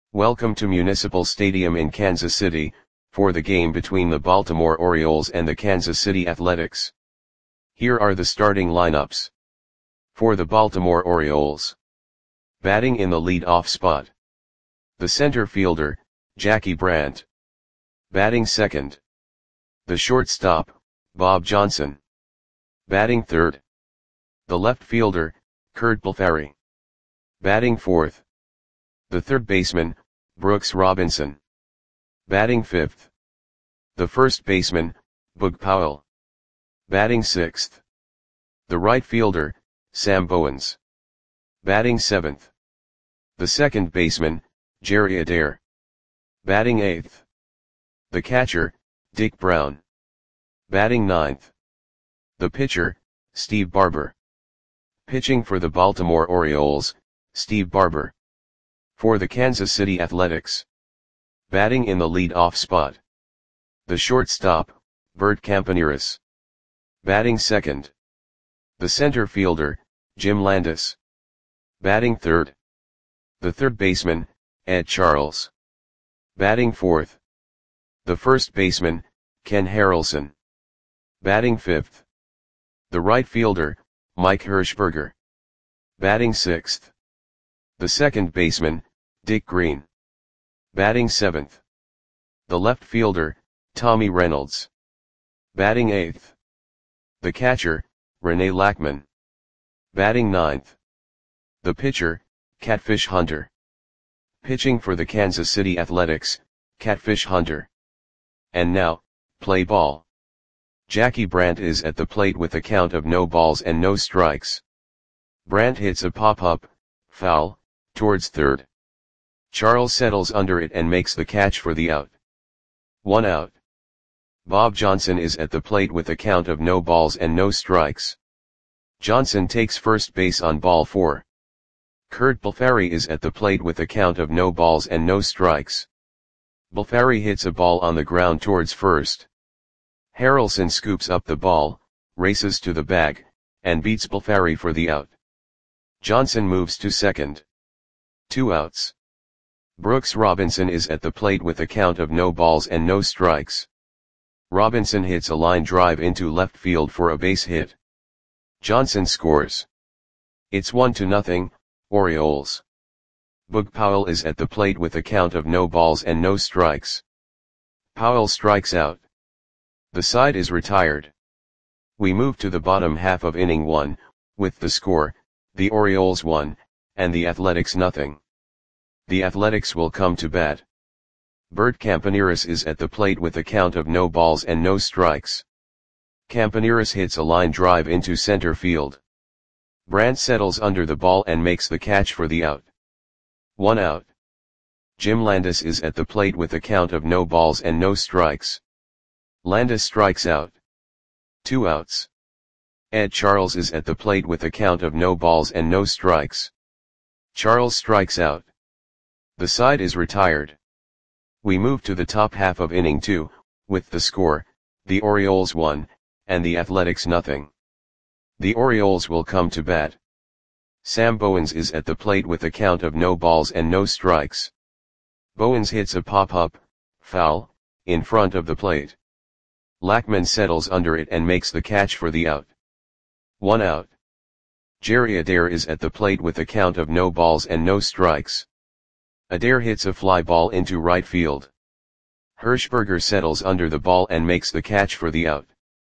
Welcome to Municipal Stadium in Kansas City, for the game between the Baltimore Orioles and the Kansas City Athletics. Here are the starting lineups. For the Baltimore Orioles. Batting in the lead-off spot. The center fielder, Jackie Brandt. Batting second. The shortstop, Bob Johnson. Batting third. The left fielder, Curt Blefary. Batting fourth. The third baseman, Brooks Robinson. Batting fifth. The first baseman, Boog Powell. Batting sixth. The right fielder, Sam Bowens. Batting seventh. The second baseman, Jerry Adair. Batting eighth. The catcher, Dick Brown. Batting ninth. The pitcher, Steve Barber. Pitching for the Baltimore Orioles, Steve Barber. For the Kansas City Athletics. Batting in the lead-off spot. The shortstop, Bert Campaneris. Batting second. The center fielder, Jim Landis. Batting third. The third baseman, Ed Charles. Batting fourth. The first baseman, Ken Harrelson. Batting fifth. The right fielder, Mike Hirschberger. Batting sixth. The second baseman, Dick Green. Batting seventh. The left fielder, Tommy Reynolds. Batting eighth. The catcher, Rene Lackman. Batting ninth. The pitcher, Catfish Hunter. Pitching for the Kansas City Athletics, Catfish Hunter. And now, play ball. Jackie Brandt is at the plate with a count of no balls and no strikes. Brandt hits a pop-up, foul, towards third. Charles settles under it and makes the catch for the out. 1 out. Bob Johnson is at the plate with a count of no balls and no strikes. Johnson takes first base on ball 4. Curt Blefary is at the plate with a count of no balls and no strikes. Blefary hits a ball on the ground towards first. Harrelson scoops up the ball, races to the bag, and beats Blefary for the out. Johnson moves to second. 2 outs. Brooks Robinson is at the plate with a count of no balls and no strikes. Robinson hits a line drive into left field for a base hit. Johnson scores. It's 1-0, Orioles. Boog Powell is at the plate with a count of no balls and no strikes. Powell strikes out. The side is retired. We move to the bottom half of inning 1, with the score, the Orioles 1, and the Athletics 0. The Athletics will come to bat. Bert Campaneris is at the plate with a count of no balls and no strikes. Campaneris hits a line drive into center field. Brandt settles under the ball and makes the catch for the out. 1 out. Jim Landis is at the plate with a count of no balls and no strikes. Landis strikes out. 2 outs. Ed Charles is at the plate with a count of no balls and no strikes. Charles strikes out. The side is retired. We move to the top half of inning 2, with the score, the Orioles 1, and the Athletics 0. The Orioles will come to bat. Sam Bowens is at the plate with a count of no balls and no strikes. Bowens hits a pop-up, foul, in front of the plate. Lackman settles under it and makes the catch for the out. 1 out. Jerry Adair is at the plate with a count of no balls and no strikes. Adair hits a fly ball into right field. Hirschberger settles under the ball and makes the catch for the out.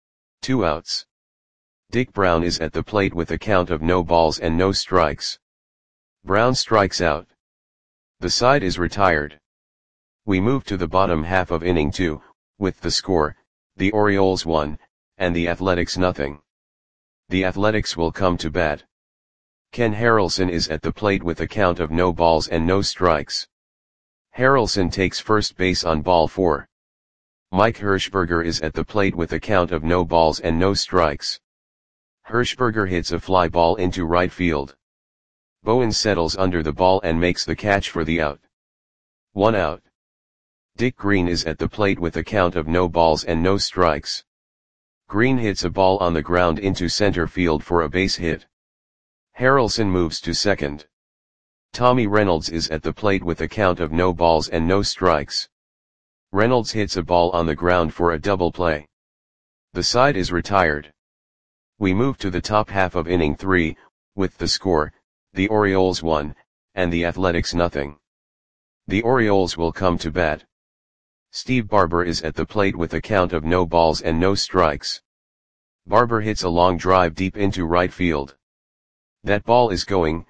2 outs. Dick Brown is at the plate with a count of no balls and no strikes. Brown strikes out. The side is retired. We move to the bottom half of inning 2, with the score, the Orioles 1, and the Athletics 0. The Athletics will come to bat. Ken Harrelson is at the plate with a count of no balls and no strikes. Harrelson takes first base on ball 4. Mike Hirschberger is at the plate with a count of no balls and no strikes. Hirschberger hits a fly ball into right field. Bowens settles under the ball and makes the catch for the out. 1 out. Dick Green is at the plate with a count of no balls and no strikes. Green hits a ball on the ground into center field for a base hit. Harrelson moves to second. Tommy Reynolds is at the plate with a count of no balls and no strikes. Reynolds hits a ball on the ground for a double play. The side is retired. We move to the top half of inning 3, with the score, the Orioles 1, and the Athletics nothing. The Orioles will come to bat. Steve Barber is at the plate with a count of no balls and no strikes. Barber hits a long drive deep into right field. That ball is going,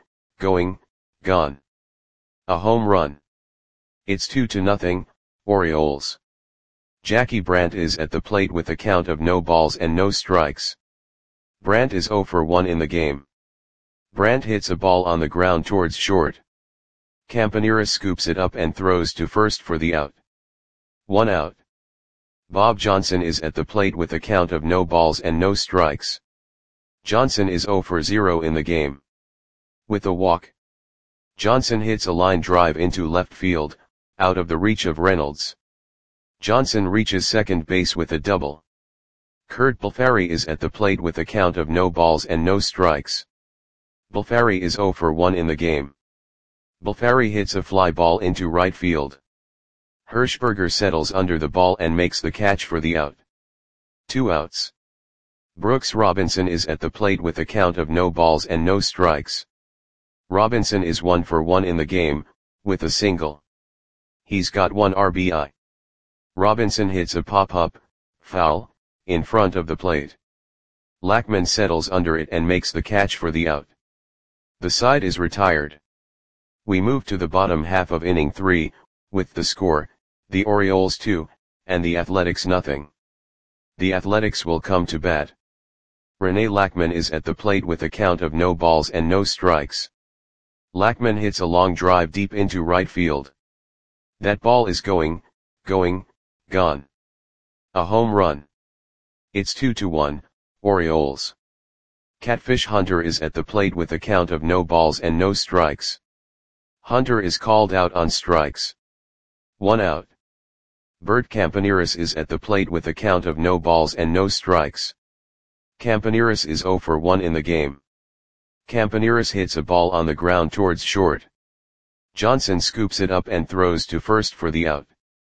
gone. A home run. It's 2-0, Orioles. Jackie Brandt is at the plate with a count of no balls and no strikes. Brandt is 0 for 1 in the game. Brandt hits a ball on the ground towards short. Campaneris scoops it up and throws to first for the out. 1 out. Bob Johnson is at the plate with a count of no balls and no strikes. Johnson is 0 for 0 in the game. With a walk, Johnson hits a line drive into left field, out of the reach of Reynolds. Johnson reaches second base with a double. Kurt Balfari is at the plate with a count of no balls and no strikes. Balfari is 0 for 1 in the game. Balfari hits a fly ball into right field. Hirschberger settles under the ball and makes the catch for the out. 2 outs. Brooks Robinson is at the plate with a count of no balls and no strikes. Robinson is 1 for 1 in the game, with a single. He's got 1 RBI. Robinson hits a pop-up, foul, in front of the plate. Lackman settles under it and makes the catch for the out. The side is retired. We move to the bottom half of inning 3, with the score, the Orioles 2, and the Athletics nothing. The Athletics will come to bat. Rene Lackman is at the plate with a count of no balls and no strikes. Lackman hits a long drive deep into right field. That ball is going, gone. A home run. It's 2-1, Orioles. Catfish Hunter is at the plate with a count of no balls and no strikes. Hunter is called out on strikes. 1 out. Bert Campaneris is at the plate with a count of no balls and no strikes. Campaneris is 0 for 1 in the game. Campaneris hits a ball on the ground towards short. Johnson scoops it up and throws to first for the out.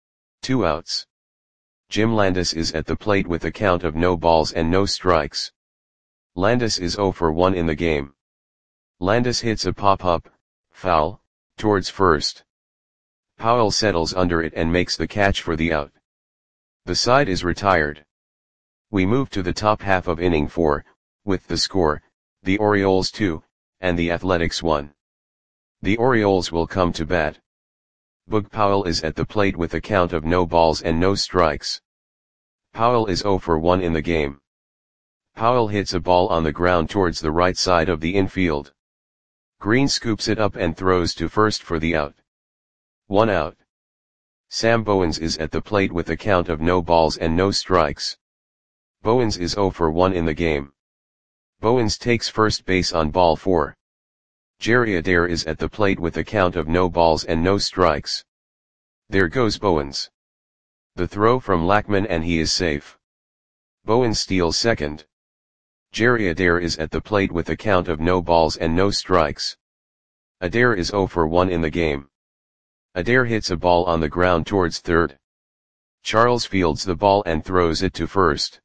2 outs. Jim Landis is at the plate with a count of no balls and no strikes. Landis is 0 for 1 in the game. Landis hits a pop-up, foul, towards first. Powell settles under it and makes the catch for the out. The side is retired. We move to the top half of inning 4, with the score, the Orioles 2, and the Athletics 1. The Orioles will come to bat. Boog Powell is at the plate with a count of no balls and no strikes. Powell is 0 for 1 in the game. Powell hits a ball on the ground towards the right side of the infield. Green scoops it up and throws to first for the out. 1 out. Sam Bowens is at the plate with a count of no balls and no strikes. Bowens is 0 for 1 in the game. Bowens takes first base on ball 4. Jerry Adair is at the plate with a count of no balls and no strikes. There goes Bowens. The throw from Lackman and he is safe. Bowens steals second. Jerry Adair is at the plate with a count of no balls and no strikes. Adair is 0 for 1 in the game. Adair hits a ball on the ground towards third. Charles fields the ball and throws it to first.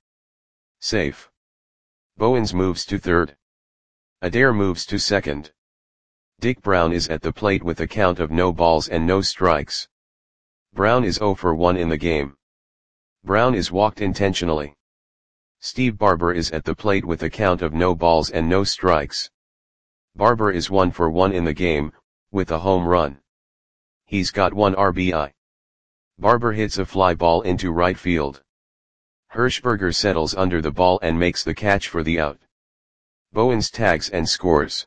Safe. Bowens moves to third. Adair moves to second. Dick Brown is at the plate with a count of no balls and no strikes. Brown is 0 for 1 in the game. Brown is walked intentionally. Steve Barber is at the plate with a count of no balls and no strikes. Barber is 1 for 1 in the game, with a home run. He's got 1 RBI. Barber hits a fly ball into right field. Hirschberger settles under the ball and makes the catch for the out. Bowens tags and scores.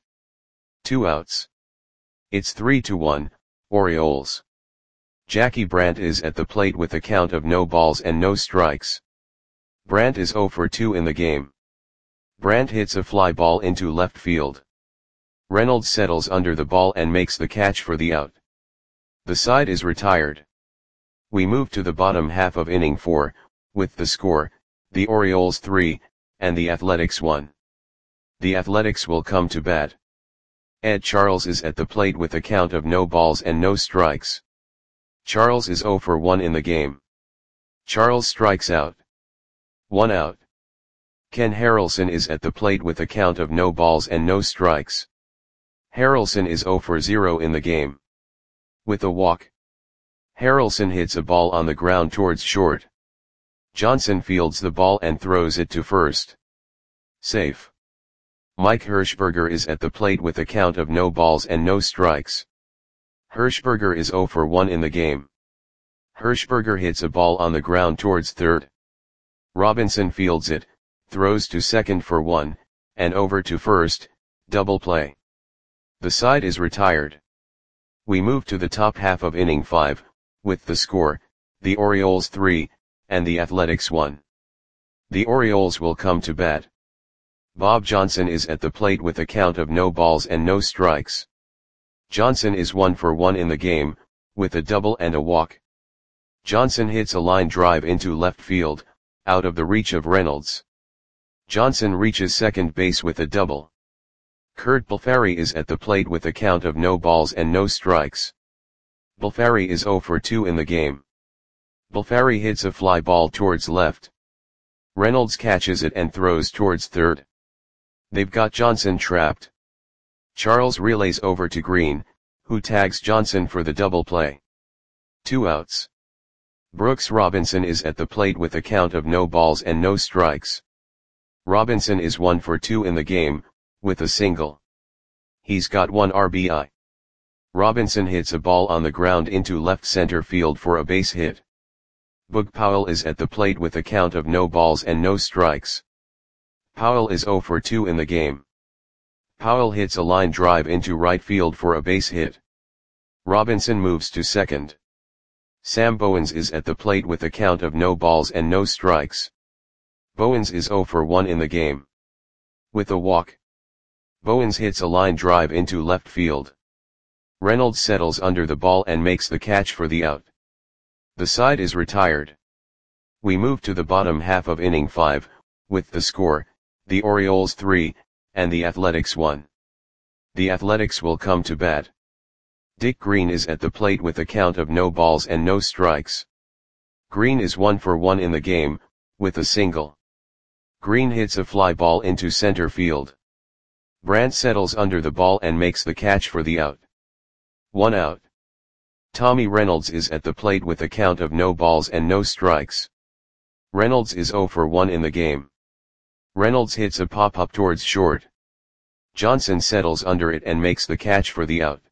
2 outs. It's 3-1, Orioles. Jackie Brandt is at the plate with a count of no balls and no strikes. Brandt is 0 for 2 in the game. Brandt hits a fly ball into left field. Reynolds settles under the ball and makes the catch for the out. The side is retired. We move to the bottom half of inning 4, with the score, the Orioles 3, and the Athletics 1. The Athletics will come to bat. Ed Charles is at the plate with a count of no balls and no strikes. Charles is 0 for 1 in the game. Charles strikes out. 1 out. Ken Harrelson is at the plate with a count of no balls and no strikes. Harrelson is 0 for 0 in the game. With a walk. Harrelson hits a ball on the ground towards short. Johnson fields the ball and throws it to first. Safe. Mike Hirschberger is at the plate with a count of no balls and no strikes. Hirschberger is 0 for 1 in the game. Hirschberger hits a ball on the ground towards third. Robinson fields it, throws to second for 1, and over to first, double play. The side is retired. We move to the top half of inning 5, with the score, the Orioles 3, and the Athletics 1. The Orioles will come to bat. Bob Johnson is at the plate with a count of no balls and no strikes. Johnson is 1 for 1 in the game, with a double and a walk. Johnson hits a line drive into left field, out of the reach of Reynolds. Johnson reaches second base with a double. Kurt Balfari is at the plate with a count of no balls and no strikes. Balfari is 0 for 2 in the game. Balfari hits a fly ball towards left. Reynolds catches it and throws towards third. They've got Johnson trapped. Charles relays over to Green, who tags Johnson for the double play. 2 outs. Brooks Robinson is at the plate with a count of no balls and no strikes. Robinson is 1 for 2 in the game, with a single. He's got 1 RBI. Robinson hits a ball on the ground into left center field for a base hit. Boog Powell is at the plate with a count of no balls and no strikes. Powell is 0 for 2 in the game. Powell hits a line drive into right field for a base hit. Robinson moves to second. Sam Bowens is at the plate with a count of no balls and no strikes. Bowens is 0 for 1 in the game. With a walk. Bowens hits a line drive into left field. Reynolds settles under the ball and makes the catch for the out. The side is retired. We move to the bottom half of inning 5, with the score, the Orioles 3, and the Athletics 1. The Athletics will come to bat. Dick Green is at the plate with a count of no balls and no strikes. Green is 1 for 1 in the game, with a single. Green hits a fly ball into center field. Brandt settles under the ball and makes the catch for the out. 1 out. Tommy Reynolds is at the plate with a count of no balls and no strikes. Reynolds is 0 for 1 in the game. Reynolds hits a pop-up towards short. Johnson settles under it and makes the catch for the out.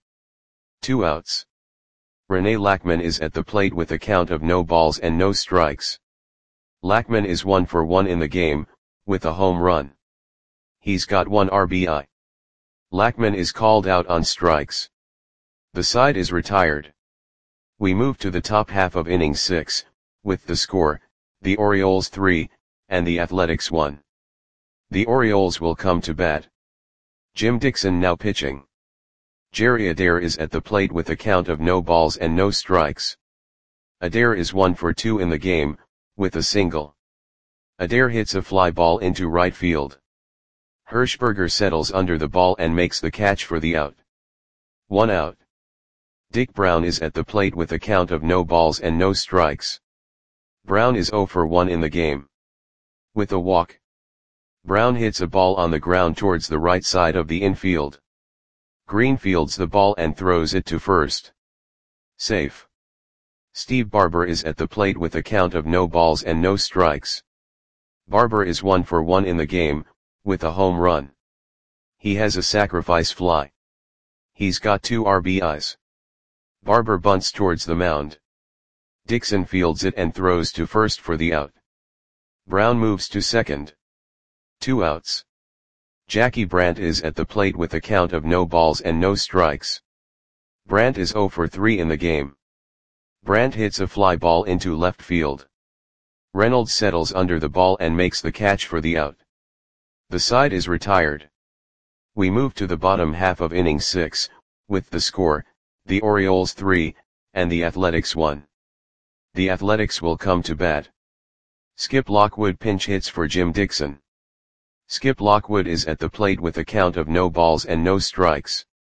2 outs. Rene Lackman is at the plate with a count of no balls and no strikes. Lackman is 1 for 1 in the game, with a home run. He's got 1 RBI. Lackman is called out on strikes. The side is retired. We move to the top half of inning 6, with the score, the Orioles 3, and the Athletics 1. The Orioles will come to bat. Jim Dixon now pitching. Jerry Adair is at the plate with a count of no balls and no strikes. Adair is 1 for 2 in the game, with a single. Adair hits a fly ball into right field. Hirschberger settles under the ball and makes the catch for the out. 1 out. Dick Brown is at the plate with a count of no balls and no strikes. Brown is 0 for 1 in the game. With a walk. Brown hits a ball on the ground towards the right side of the infield. Green fields the ball and throws it to first. Safe. Steve Barber is at the plate with a count of no balls and no strikes. Barber is 1 for 1 in the game, with a home run. He has a sacrifice fly. He's got 2 RBIs. Barber bunts towards the mound. Dixon fields it and throws to first for the out. Brown moves to second. 2 outs. Jackie Brandt is at the plate with a count of no balls and no strikes. Brandt is 0 for 3 in the game. Brandt hits a fly ball into left field. Reynolds settles under the ball and makes the catch for the out. The side is retired. We move to the bottom half of inning 6, with the score, the Orioles 3, and the Athletics 1. The Athletics will come to bat. Skip Lockwood pinch hits for Jim Dixon. Skip Lockwood is at the plate with a count of no balls and no strikes.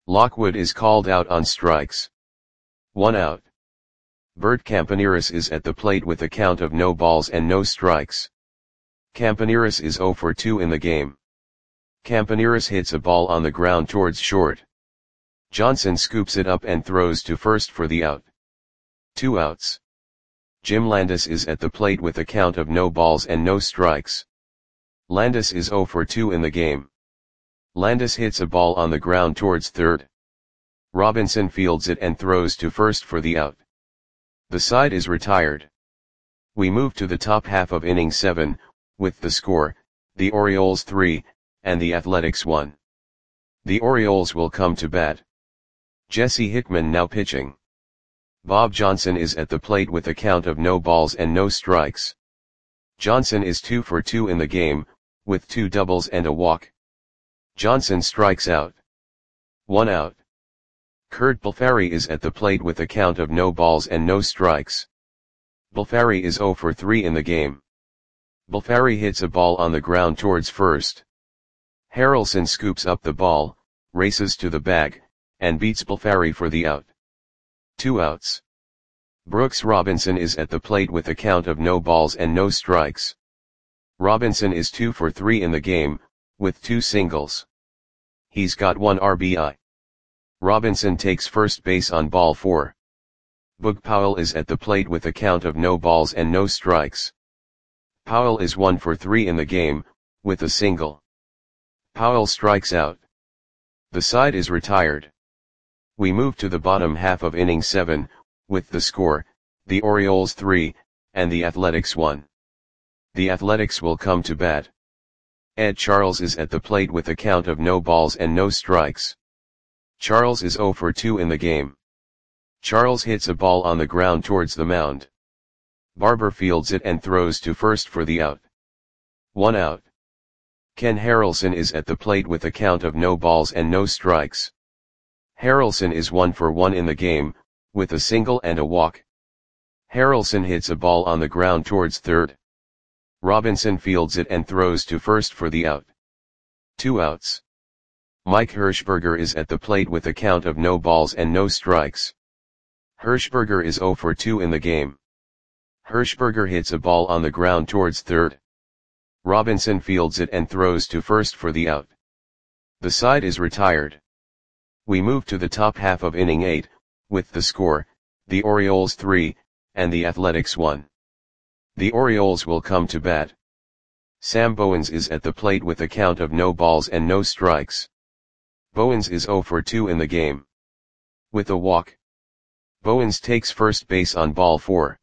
Lockwood is called out on strikes. 1 out. Bert Campaneris is at the plate with a count of no balls and no strikes. Campaneris is 0 for 2 in the game. Campaneris hits a ball on the ground towards short. Johnson scoops it up and throws to first for the out. 2 outs. Jim Landis is at the plate with a count of no balls and no strikes. Landis is 0 for 2 in the game. Landis hits a ball on the ground towards third. Robinson fields it and throws to first for the out. The side is retired. We move to the top half of inning 7, with the score, the Orioles 3, and the Athletics 1. The Orioles will come to bat. Jesse Hickman now pitching. Bob Johnson is at the plate with a count of no balls and no strikes. Johnson is 2 for 2 in the game, with 2 doubles and a walk. Johnson strikes out. 1 out. Curt Balfari is at the plate with a count of no balls and no strikes. Balfari is 0 for 3 in the game. Balfari hits a ball on the ground towards first. Harrelson scoops up the ball, races to the bag, and beats Balfari for the out. 2 outs. Brooks Robinson is at the plate with a count of no balls and no strikes. Robinson is 2 for 3 in the game, with 2 singles. He's got 1 RBI. Robinson takes first base on ball 4. Boog Powell is at the plate with a count of no balls and no strikes. Powell is 1 for 3 in the game, with a single. Powell strikes out. The side is retired. We move to the bottom half of inning 7, with the score, the Orioles 3, and the Athletics 1. The Athletics will come to bat. Ed Charles is at the plate with a count of no balls and no strikes. Charles is 0 for 2 in the game. Charles hits a ball on the ground towards the mound. Barber fields it and throws to first for the out. 1 out. Ken Harrelson is at the plate with a count of no balls and no strikes. Harrelson is 1 for 1 in the game, with a single and a walk. Harrelson hits a ball on the ground towards third. Robinson fields it and throws to first for the out. 2 outs. Mike Hirschberger is at the plate with a count of no balls and no strikes. Hirschberger is 0 for 2 in the game. Hirschberger hits a ball on the ground towards third. Robinson fields it and throws to first for the out. The side is retired. We move to the top half of inning 8, with the score, the Orioles 3, and the Athletics 1. The Orioles will come to bat. Sam Bowens is at the plate with a count of no balls and no strikes. Bowens is 0 for 2 in the game. With a walk. Bowens takes first base on ball 4.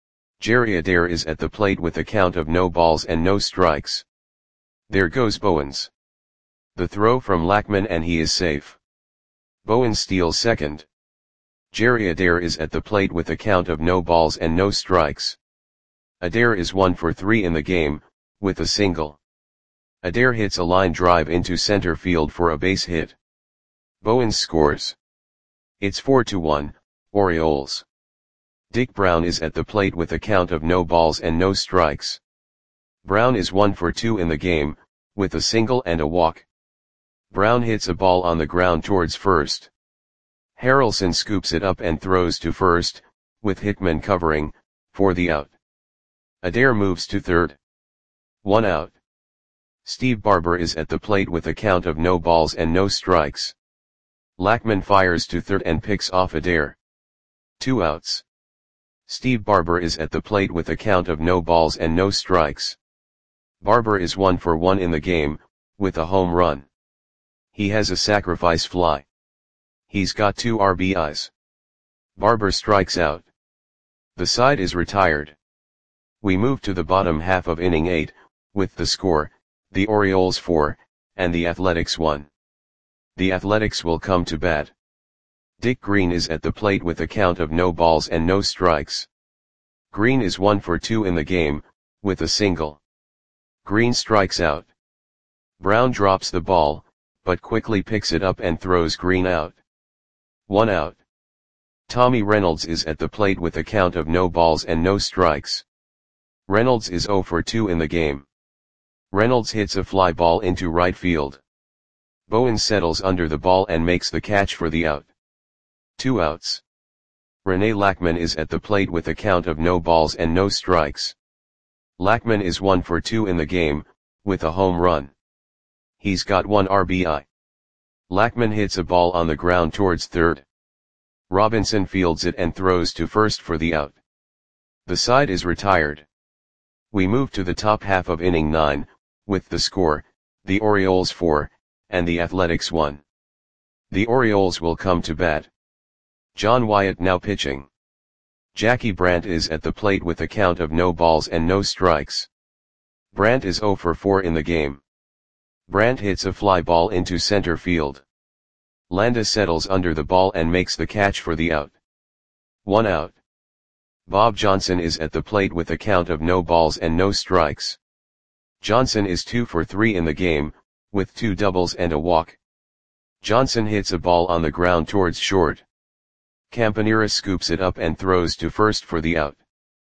Jerry Adair is at the plate with a count of no balls and no strikes. There goes Bowens. The throw from Lackman and he is safe. Bowens steals second. Jerry Adair is at the plate with a count of no balls and no strikes. Adair is 1 for 3 in the game, with a single. Adair hits a line drive into center field for a base hit. Bowens scores. It's 4-1, Orioles. Dick Brown is at the plate with a count of no balls and no strikes. Brown is 1 for 2 in the game, with a single and a walk. Brown hits a ball on the ground towards first. Harrelson scoops it up and throws to first, with Hickman covering, for the out. Adair moves to third. 1 out. Steve Barber is at the plate with a count of no balls and no strikes. Lackman fires to third and picks off Adair. 2 outs. Steve Barber is at the plate with a count of no balls and no strikes. Barber is 1 for 1 in the game, with a home run. He has a sacrifice fly. He's got 2 RBIs. Barber strikes out. The side is retired. We move to the bottom half of inning 8, with the score, the Orioles 4, and the Athletics 1. The Athletics will come to bat. Dick Green is at the plate with a count of no balls and no strikes. Green is 1 for 2 in the game, with a single. Green strikes out. Brown drops the ball, but quickly picks it up and throws Green out. 1 out. Tommy Reynolds is at the plate with a count of no balls and no strikes. Reynolds is 0 for 2 in the game. Reynolds hits a fly ball into right field. Bowen settles under the ball and makes the catch for the out. 2 outs. Rene Lackman is at the plate with a count of no balls and no strikes. Lackman is 1 for 2 in the game, with a home run. He's got 1 RBI. Lackman hits a ball on the ground towards third. Robinson fields it and throws to first for the out. The side is retired. We move to the top half of inning 9, with the score, the Orioles 4, and the Athletics 1. The Orioles will come to bat. John Wyatt now pitching. Jackie Brandt is at the plate with a count of no balls and no strikes. Brandt is 0 for 4 in the game. Brandt hits a fly ball into center field. Landis settles under the ball and makes the catch for the out. 1 out. Bob Johnson is at the plate with a count of no balls and no strikes. Johnson is 2 for 3 in the game, with 2 doubles and a walk. Johnson hits a ball on the ground towards short. Campaneris scoops it up and throws to first for the out.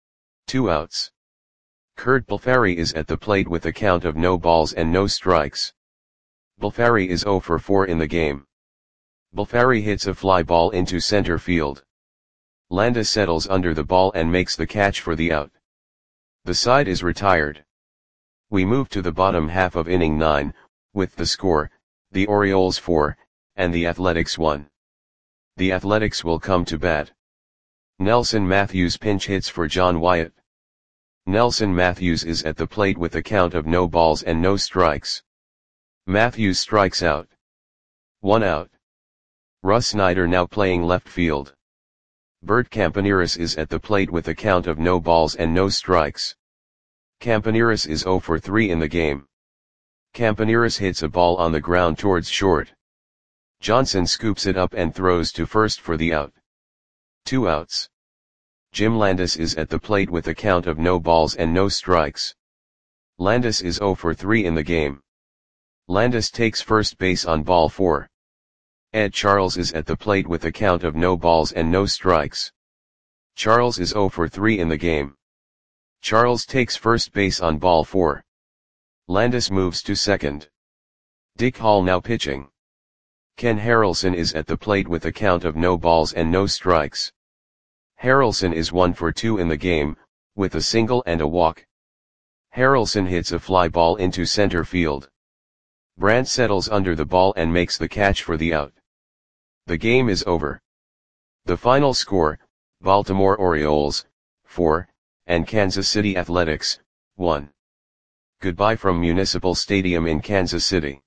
2 outs. Kurt Balfari is at the plate with a count of no balls and no strikes. Balfari is 0 for 4 in the game. Balfari hits a fly ball into center field. Landis settles under the ball and makes the catch for the out. The side is retired. We move to the bottom half of inning 9, with the score, the Orioles 4, and the Athletics 1. The Athletics will come to bat. Nelson Matthews pinch hits for John Wyatt. Nelson Matthews is at the plate with a count of no balls and no strikes. Matthews strikes out. 1 out. Russ Snyder now playing left field. Bert Campaneris is at the plate with a count of no balls and no strikes. Campaneris is 0 for 3 in the game. Campaneris hits a ball on the ground towards short. Johnson scoops it up and throws to first for the out. 2 outs. Jim Landis is at the plate with a count of no balls and no strikes. Landis is 0 for 3 in the game. Landis takes first base on ball 4. Ed Charles is at the plate with a count of no balls and no strikes. Charles is 0 for 3 in the game. Charles takes first base on ball 4. Landis moves to second. Dick Hall now pitching. Ken Harrelson is at the plate with a count of no balls and no strikes. Harrelson is 1 for 2 in the game, with a single and a walk. Harrelson hits a fly ball into center field. Brandt settles under the ball and makes the catch for the out. The game is over. The final score, Baltimore Orioles, 4, and Kansas City Athletics, 1. Goodbye from Municipal Stadium in Kansas City.